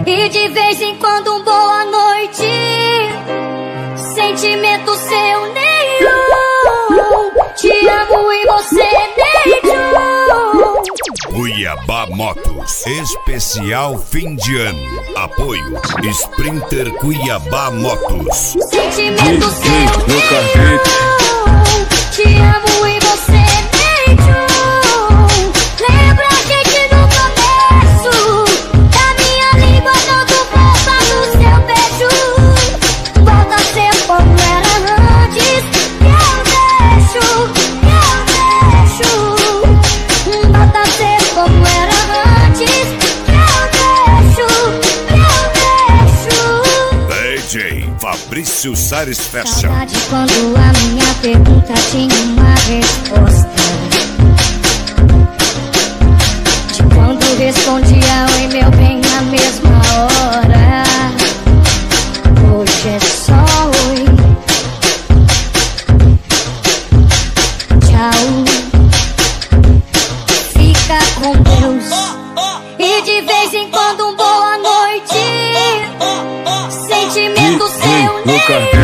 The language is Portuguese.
E de vez em quando um boa noite. Sentimento seu nenhum. Te amo e você nenhum. Cuiabá Motos, especial fim de ano. Apoio Sprinter Cuiabá Motos. Sentimento seu nenhum. Te amo e você nenhum. Lembra a gente no começo. Da minha língua não do volta do seu beijo. Volta a ser como era antes. Que eu deixo. Volta a ser como era antes. Que eu deixo. DJ Fabrício Sares Fashion. Saudade quando a minha pergunta tinha uma resposta. De quando respondia oi meu bem na mesma hora. Hoje é só oi. Tchau. Fica com Deus. E de vez em quando um boa noite. Sentimento seu nenhum.